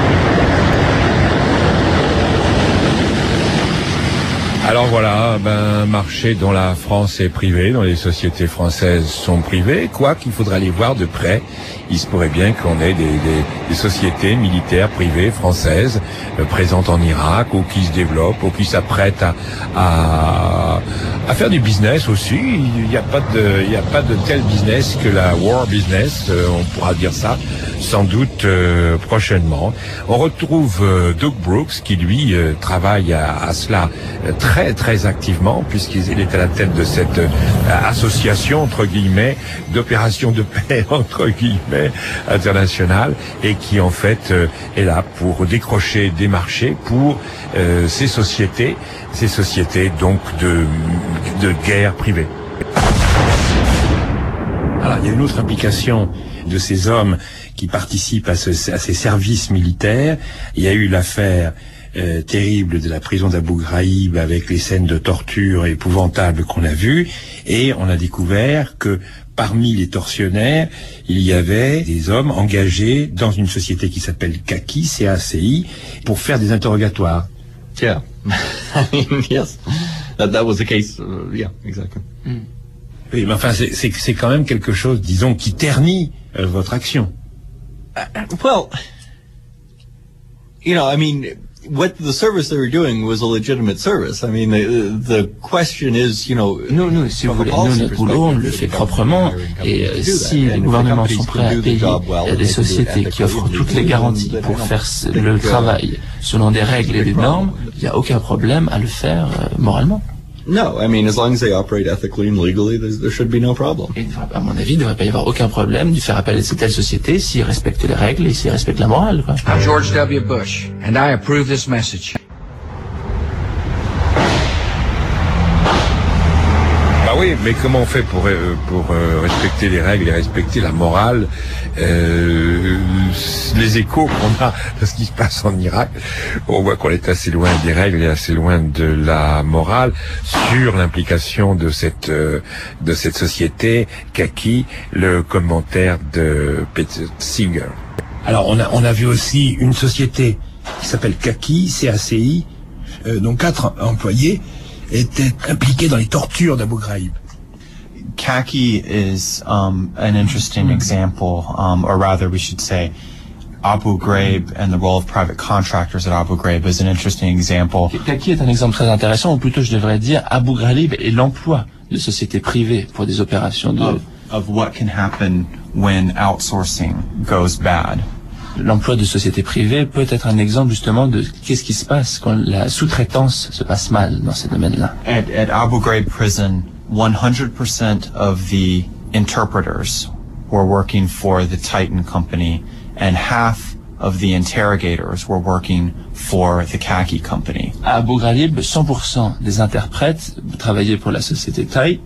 Alors voilà, ben, un marché dont la France est privée, dont les sociétés françaises sont privées, quoi qu'il faudra aller voir de près. Il se pourrait bien qu'on ait des, des, des sociétés militaires privées françaises euh, présentes en Irak, ou qui se développent, ou qui s'apprêtent à, à, à faire du business aussi. Il n'y a pas de, il n'y a pas de tel business que la war business, euh, on pourra dire ça sans doute euh, prochainement. On retrouve euh, Doug Brooks qui lui euh, travaille à, à cela euh, très très activement, puisqu'il est à la tête de cette euh, association entre guillemets d'opérations de paix entre guillemets internationale, et qui en fait euh, est là pour décrocher des marchés pour euh, ces sociétés, ces sociétés donc de de guerre privée. Alors il y a une autre implication de ces hommes qui participent à, ce, à ces services militaires. Il y a eu l'affaire euh, terrible de la prison d'Abu Ghraib avec les scènes de torture épouvantables qu'on a vues, et on a découvert que parmi les tortionnaires, il y avait des hommes engagés dans une société qui s'appelle CACI, C A C I, pour faire des interrogatoires. Yeah. I mean, yes. That, that was the case. Uh, yeah, exactly. Mm. Oui, mais enfin, c'est, c'est, c'est quand même quelque chose, disons, qui ternit euh, votre action. Uh, well, you know, I mean, what the service they were doing was a legitimate service. I mean, the, the question is, you know, nous, nous, si vous voulez, nous, notre boulot, on le fait proprement, et euh, si les gouvernements sont prêts à payer, il y a des sociétés qui offrent toutes les garanties pour faire le travail selon des règles et des normes, il n'y a aucun problème à le faire euh, moralement. No, I mean, as long as they operate ethically and legally, there should be no problem. Et, à mon avis, il ne devrait pas y avoir aucun problème de faire appel à telle société s'ils respectent les règles et s'ils respectent la morale, quoi. I'm George W. Bush, and I approve this message. Bah oui, mais comment on fait pour euh, pour euh, respecter les règles et respecter la morale? euh, Les échos qu'on a de ce qui se passe en Irak, on voit qu'on est assez loin des règles et assez loin de la morale sur l'implication de cette euh, de cette société CACI. Le commentaire de Peter Singer. Alors on a on a vu aussi une société qui s'appelle CACI, C A C I, euh, dont quatre employés étaient impliqués dans les tortures d'Abu Ghraib. CACI is um, an interesting example, um, or rather we should say Abu Ghraib and the role of private contractors at Abu Ghraib is an interesting example. CACI est un exemple très intéressant, ou plutôt je devrais dire Abu Ghraib et l'emploi de sociétés privées pour des opérations de... Of, of what can happen when outsourcing goes bad. L'emploi de sociétés privées peut être un exemple justement de qu'est-ce qui se passe quand la sous-traitance se passe mal dans ces domaines-là. At, at Abu Ghraib prison, one hundred percent of the interpreters were working for the Titan company, and half of the interrogators were working for the CACI company. À Abu Ghraib, cent pour cent des interprètes travaillaient pour la société Titan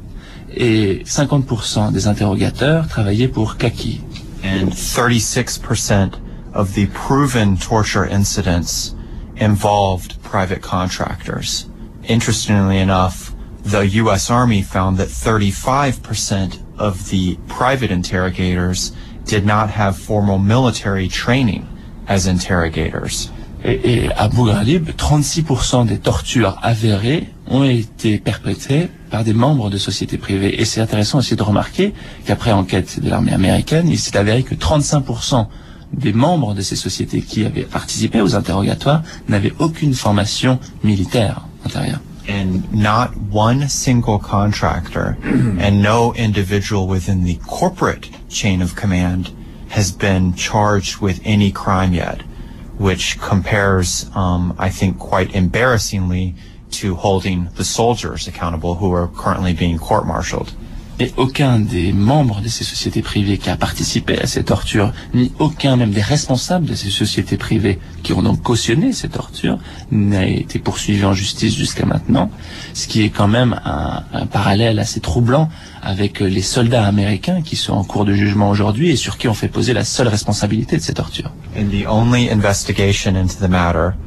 et cinquante pour cent des interrogateurs travaillaient pour CACI. And thirty-six percent of the proven torture incidents involved private contractors. Interestingly enough, the U S Army found that thirty-five percent of the private interrogators did not have formal military training as interrogators. Et, et à Abu Ghraib, trente-six pour cent des tortures avérées ont été perpétrées par des membres de sociétés privées. Et c'est intéressant aussi de remarquer qu'après enquête de l'armée américaine, il s'est avéré que trente-cinq pour cent des membres de ces sociétés qui avaient participé aux interrogatoires n'avaient aucune formation militaire antérieure. And not one single contractor and no individual within the corporate chain of command has been charged with any crime yet, which compares, um, I think, quite embarrassingly to holding the soldiers accountable who are currently being court-martialed. Et aucun des membres de ces sociétés privées qui a participé à ces tortures, ni aucun même des responsables de ces sociétés privées qui ont donc cautionné ces tortures, n'a été poursuivi en justice jusqu'à maintenant, ce qui est quand même un, un parallèle assez troublant avec les soldats américains qui sont en cours de jugement aujourd'hui et sur qui on fait poser la seule responsabilité de ces tortures. And the only investigation into the matter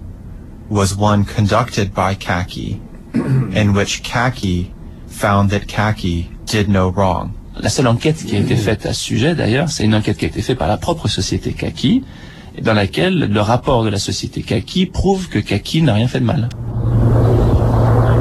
was one conducted by CACI, in which CACI found that CACI did no wrong. La seule enquête qui a été faite à ce sujet, d'ailleurs, c'est une enquête qui a été faite par la propre société CACI, dans laquelle le rapport de la société CACI prouve que CACI n'a rien fait de mal.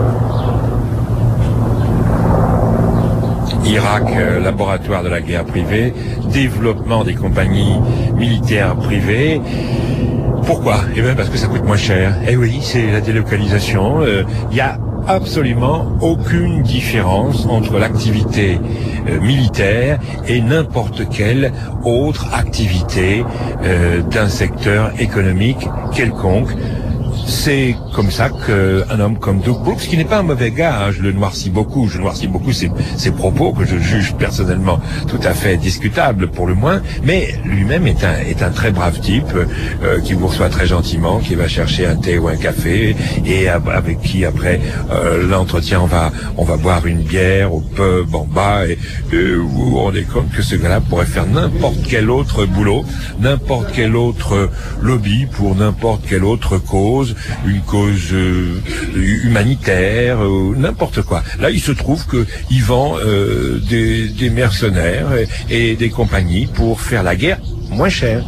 Irak, euh, laboratoire de la guerre privée, développement des compagnies militaires privées. Pourquoi? Eh bien parce que ça coûte moins cher. Eh oui, c'est la délocalisation. Il euh, y a absolument aucune différence entre l'activité euh, militaire et n'importe quelle autre activité euh, d'un secteur économique quelconque. C'est comme ça qu'un homme comme Doug Brooks, qui n'est pas un mauvais gars, hein, je le noircis beaucoup, je noircis beaucoup ses, ses propos que je juge personnellement tout à fait discutables pour le moins, mais lui-même est un, est un très brave type euh, qui vous reçoit très gentiment, qui va chercher un thé ou un café et avec qui après euh, l'entretien on va on va boire une bière au pub en bas et euh, vous vous rendez compte que ce gars-là pourrait faire n'importe quel autre boulot, n'importe quel autre lobby pour n'importe quelle autre cause, une cause euh, humanitaire, euh, n'importe quoi. Là, il se trouve que il vend euh, des, des mercenaires et, et des compagnies pour faire la guerre moins cher.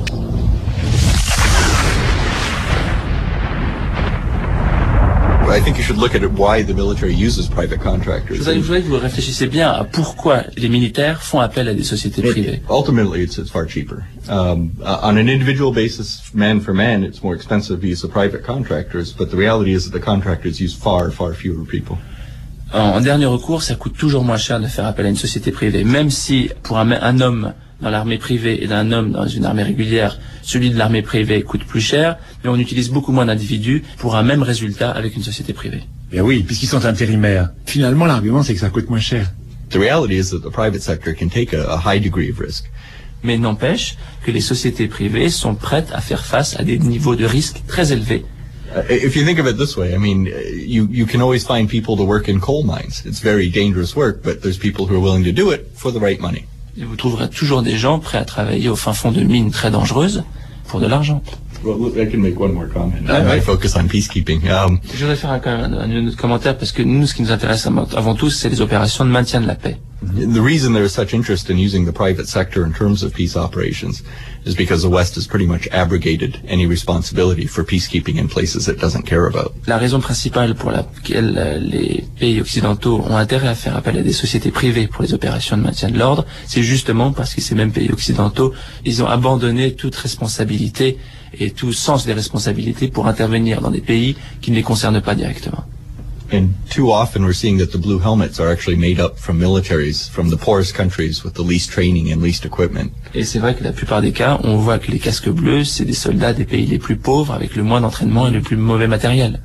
I think you should look at why the military uses private contractors. Je voudrais que vous réfléchissiez bien à pourquoi les militaires font appel à des sociétés privées. Ultimately, it's, it's far cheaper. Um, uh, on an individual basis, man for man, it's more expensive to use the private contractors, but the reality is that the contractors use far, far fewer people. En, en dernier recours, ça coûte toujours moins cher de faire appel à une société privée, même si pour un, un homme dans l'armée privée et d'un homme dans une armée régulière, celui de l'armée privée coûte plus cher, mais on utilise beaucoup moins d'individus pour un même résultat avec une société privée. Ben oui, puisqu'ils sont intérimaires. Finalement, l'argument, c'est que ça coûte moins cher. The reality is that the private sector can take a, a high degree of risk. Mais n'empêche que les sociétés privées sont prêtes à faire face à des niveaux de risque très élevés. Uh, if you think of it this way, I mean, you, you can always find people to work in coal mines. It's very dangerous work, but there's people who are willing to do it for the right money. Et vous trouverez toujours des gens prêts à travailler au fin fond de mines très dangereuses pour de l'argent. Well, I can make one more comment. Ah, I, I focus on peacekeeping. Um, Je voudrais faire un, un, un autre commentaire parce que nous, ce qui nous intéresse avant tout, c'est les opérations de maintien de la paix. The reason there is such interest in using the private sector in terms of peace operations is because the West has pretty much abrogated any responsibility for peacekeeping in places it doesn't care about. La raison principale pour laquelle les pays occidentaux ont intérêt à faire appel à des sociétés privées pour les opérations de maintien de l'ordre, c'est justement parce que ces mêmes pays occidentaux, ils ont abandonné toute responsabilité et tout sens des responsabilités pour intervenir dans des pays qui ne les concernent pas directement. And too often we're seeing that the blue helmets are actually made up from militaries from the poorest countries with the least training and least equipment. Et c'est vrai que la plupart des cas, on voit que les casques bleus, c'est des soldats des pays les plus pauvres avec le moins d'entraînement et le plus mauvais matériel.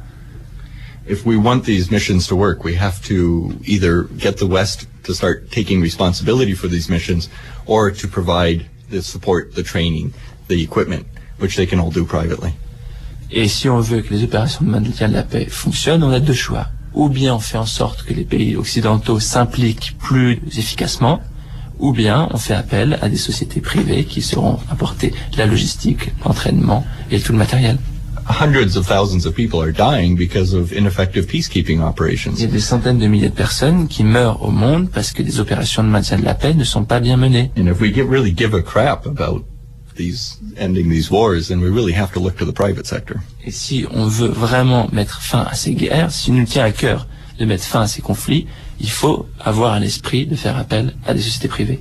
If we want these missions to work, we have to either get the West to start taking responsibility for these missions or to provide the support, the training, the equipment, which they can all do privately. Et si on veut que les opérations de maintien de la paix fonctionnent, on a deux choix. Ou bien on fait en sorte que les pays occidentaux s'impliquent plus efficacement, ou bien on fait appel à des sociétés privées qui sauront apporter la logistique, l'entraînement et tout le matériel. Hundreds of thousands of people are dying because of ineffective peacekeeping operations. Il y a des centaines de milliers de personnes qui meurent au monde parce que des opérations de maintien de la paix ne sont pas bien menées. And if we get, really give a crap about these ending these wars, then we really have to look to the private sector. Et si on veut vraiment mettre fin à ces guerres, s'il nous tient à cœur de mettre fin à ces conflits, il faut avoir à l'esprit de faire appel à des sociétés privées.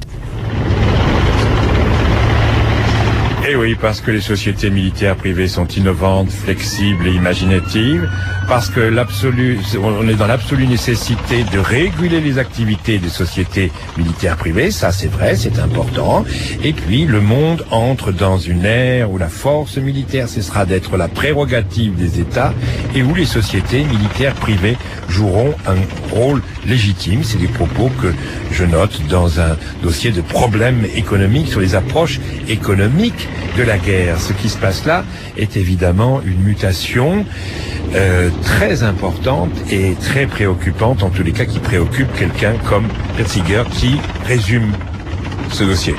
Et oui, parce que les sociétés militaires privées sont innovantes, flexibles et imaginatives, parce que l'absolu, on est dans l'absolue nécessité de réguler les activités des sociétés militaires privées, ça c'est vrai, c'est important. Et puis le monde entre dans une ère où la force militaire cessera d'être la prérogative des États et où les sociétés militaires privées joueront un rôle légitime. C'est des propos que je note dans un dossier de problèmes économiques sur les approches économiques de la guerre. Ce qui se passe là est évidemment une mutation euh, très importante et très préoccupante, en tous les cas qui préoccupe quelqu'un comme Persiger qui résume ce dossier.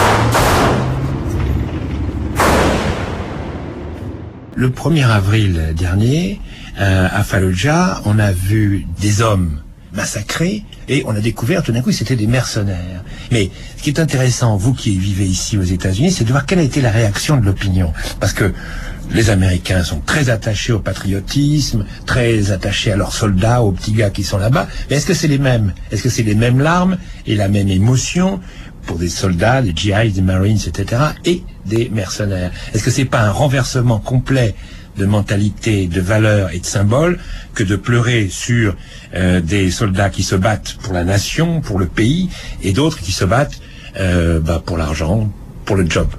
Le premier avril dernier, euh, à Fallujah, on a vu des hommes massacrés, et on a découvert tout d'un coup que c'était des mercenaires. Mais ce qui est intéressant, vous qui vivez ici aux États-Unis, c'est de voir quelle a été la réaction de l'opinion. Parce que les Américains sont très attachés au patriotisme, très attachés à leurs soldats, aux petits gars qui sont là-bas. Mais est-ce que c'est les mêmes? Est-ce que c'est les mêmes larmes et la même émotion pour des soldats, des G I, des Marines, et cetera, et des mercenaires? Est-ce que c'est pas un renversement complet de mentalité, de valeurs et de symboles que de pleurer sur euh, des soldats qui se battent pour la nation, pour le pays, et d'autres qui se battent euh, bah, pour l'argent, pour le job?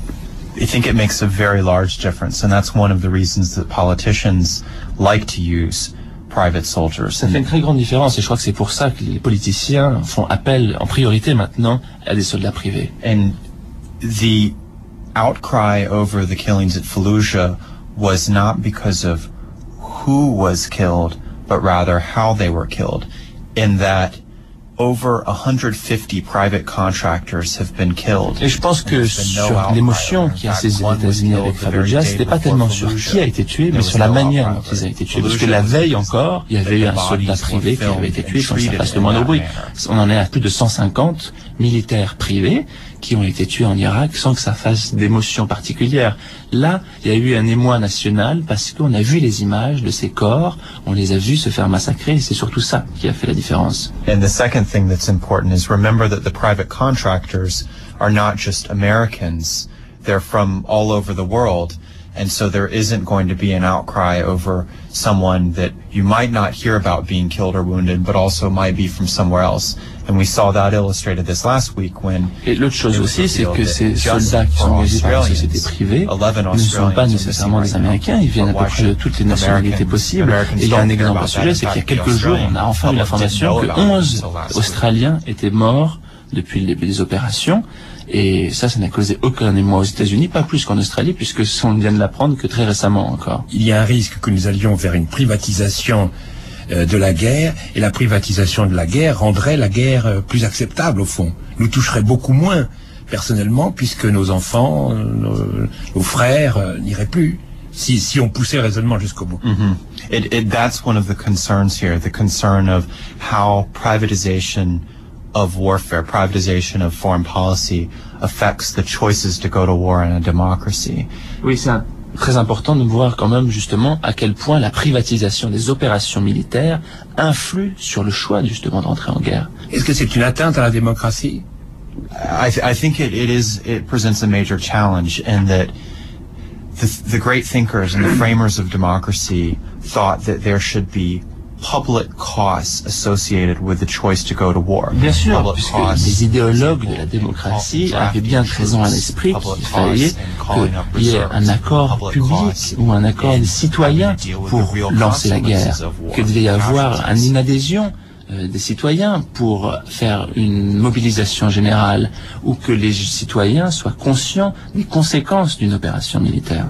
I think it makes a very large difference, and that's one of the reasons that politicians like to use private soldiers. Ça fait une très grande différence, et je crois que c'est pour ça que les politiciens font appel en priorité maintenant à des soldats privés. And the outcry over the killings at Fallujah was not because of who was killed, but rather how they were killed, in that over one hundred fifty private contractors have been killed. Et je pense que sur l'émotion qui a saisi les États-Unis avec Fallujah, c'était pas tellement sur qui a été tué, mais sur la manière dont ils ont été tués. Parce que la veille encore, il y avait eu un soldat privé qui avait été tué sans que ça fasse le moindre bruit. On en est à plus de cent cinquante militaires privés qui ont été tués en Irak sans que ça fasse d'émotion particulière. Là, il y a eu un émoi national parce qu'on a vu les images de ces corps, on les a vus se faire massacrer, et c'est surtout ça qui a fait la différence. And the second thing that's important is remember that the private contractors are not just Americans, they're from all over the world. And so there isn't going to be an outcry over someone that you might not hear about being killed or wounded, but also might be from somewhere else. And we saw that illustrated this last week when... Et l'autre chose aussi, c'est que ces soldats qui sont engagés par les sociétés privées ne sont pas nécessairement des Américains, ils viennent à peu près de toutes les nationalités possibles. Et il y a un exemple à ce sujet, c'est qu'il y a quelques jours, on a enfin eu l'information que onze Australiens étaient morts depuis le début des opérations. Et ça, ça n'a causé aucun émoi aux États-Unis, pas plus qu'en Australie, puisque on vient de l'apprendre que très récemment encore. Il y a un risque que nous allions vers une privatisation euh, de la guerre, et la privatisation de la guerre rendrait la guerre euh, plus acceptable au fond. Nous toucherait beaucoup moins personnellement, puisque nos enfants, euh, nos, nos frères euh, n'iraient plus. Si, si on poussait le raisonnement jusqu'au bout. Mm-hmm. It, it, that's one of the concerns here, the concern of how privatization of warfare, privatization of foreign policy affects the choices to go to war in a democracy. Oui, c'est un, très important de voir quand même justement à quel point la privatisation des opérations militaires influe sur le choix justement d'entrer en guerre. Est-ce que c'est une atteinte à la démocratie? I, th I think it, it is. It presents a major challenge in that the, the great thinkers and the framers of democracy thought that there should be public costs associated with the choice to go to war. Bien sûr, puisque les idéologues de la démocratie avaient bien présent à l'esprit qu'il fallait qu'il y ait un accord public ou un accord des citoyens pour lancer la guerre, qu'il devait y avoir une adhésion euh, des citoyens pour faire une mobilisation générale, ou que les citoyens soient conscients des conséquences d'une opération militaire.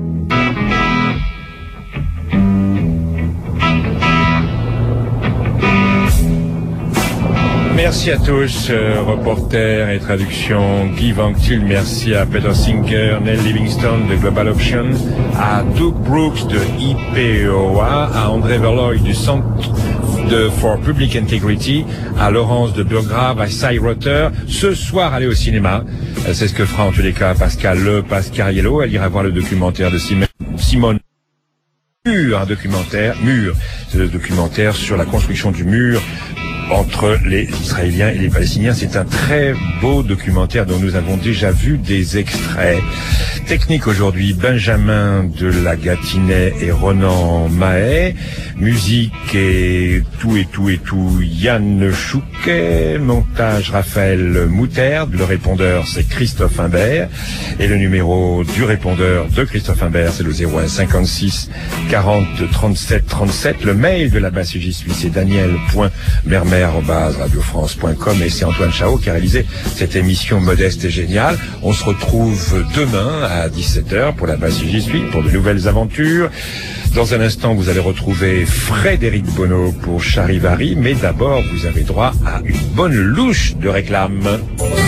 Merci à tous, euh, reporters et traduction Guy Van Til, merci à Peter Sinker, Neil Livingstone de Global Option, à Doug Brooks de I P O A, à André Verlooy du Centre de for Public Integrity, à Laurence de Burgrave, à Cy Rotter. Ce soir, allez au cinéma. C'est ce que fera en tous les cas Pascal Le Pascariello. Elle ira voir le documentaire de Simone Mur, un documentaire, Mur, c'est le documentaire sur la construction du mur entre les Israéliens et les Palestiniens. C'est un très beau documentaire dont nous avons déjà vu des extraits. Technique aujourd'hui, Benjamin de la Gâtinais et Ronan Mahé. Musique et tout et tout et tout, Yann Chouquet. Montage, Raphaël Mouterde. Le répondeur, c'est Christophe Imbert. Et le numéro du répondeur de Christophe Imbert, c'est le zéro un cinquante-six quarante trente-sept trente-sept. Le mail de la base J'y suis, c'est daniel.mermer arobase radio france point com, et c'est Antoine Chao qui a réalisé cette émission modeste et géniale. On se retrouve demain à dix-sept heures pour la base J'y suis, pour de nouvelles aventures. Dans un instant, vous allez retrouver Frédéric Bonneau pour Charivari, mais d'abord, vous avez droit à une bonne louche de réclame.